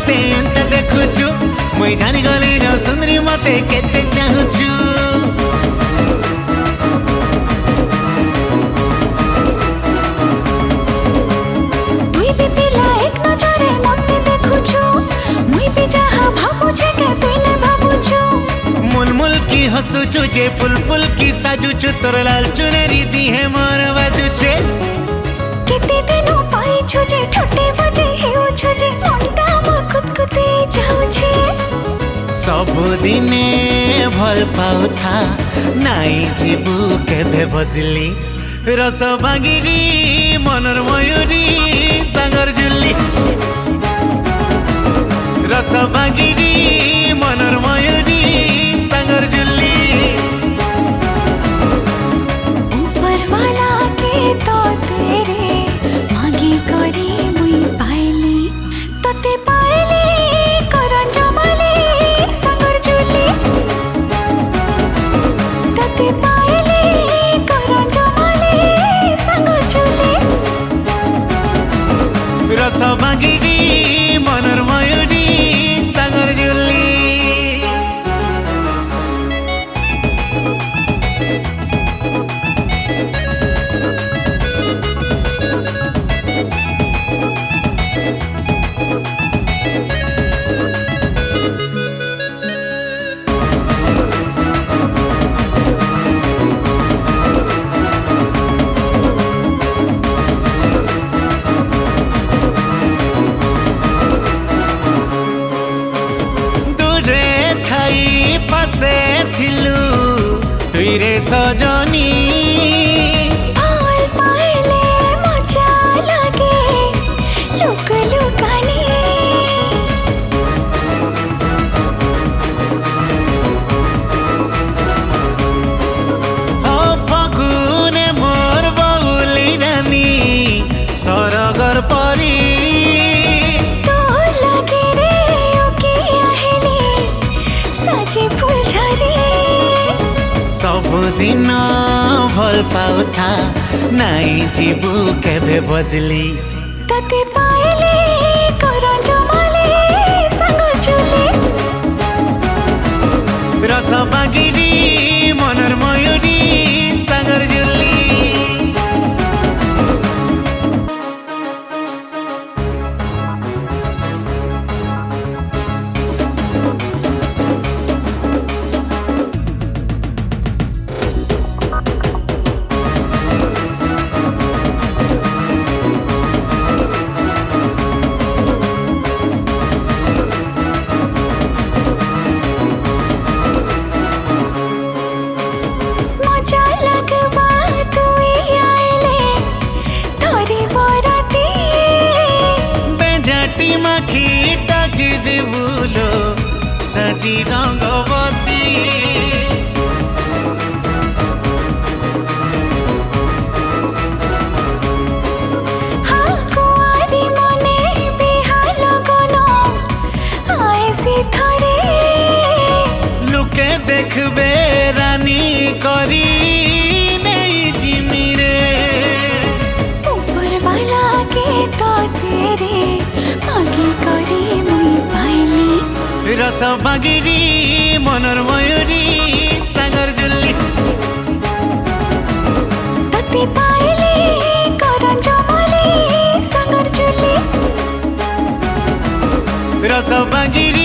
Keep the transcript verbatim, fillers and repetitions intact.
मते एंत देखुछु मुई जानी गली न सुंदरी मते केते चाहुछु तुई भी पिला एक नजरे मते देखुछु मुई भी जहा भाबुछे के तुई ने भाबुछु मुल मुल की हसुछु जे पुल पुल की साजुछु तोर लाल चुनरी दी है मोर बाजुछे केते दिनो पाइछु जे ठटे बजे हेउछु जे मनटा म कुतकुते जाउछे सब दिने भल पाउथा नाई जीबू केबे बदली रस बागिरी मनर मयूरी सागर जुली रस बागिरी मनर मयूरी सागर जुली ऊपर वाला के तो तेरे मागी करी मुई पाइली तते पाइली कर जमाली सागर जुली तते पाइली कर जमाली सागर जुली रस बागिरी मनर मयूरी सागर जुली तुई रे सजनी फल पाइले मजा लागे लुक लुकानी ओ फगुने मोर बहुली रानी सरगर परी तो लागे रे ओके आहले सजी फुलझरी सब दिन भल पाउथा नाई जीबू केबे बदली तते पाइले कर जमाले सागर जुली रस बागिरी मनर मयूरी सागर जुली माखी टाकी देबुलो साजी रंगवती हाँ कुआरी मने बिहाल गनो आएसी थरे लुके देखबे रानी करी नहीं जिमिरे ऊपर वाला के तो तेरे मागी करी मुई पाइली रस बागिरी मनर मयूरी सागर जुली तते पाइली कर जमाली सागर जुली रस बागिरी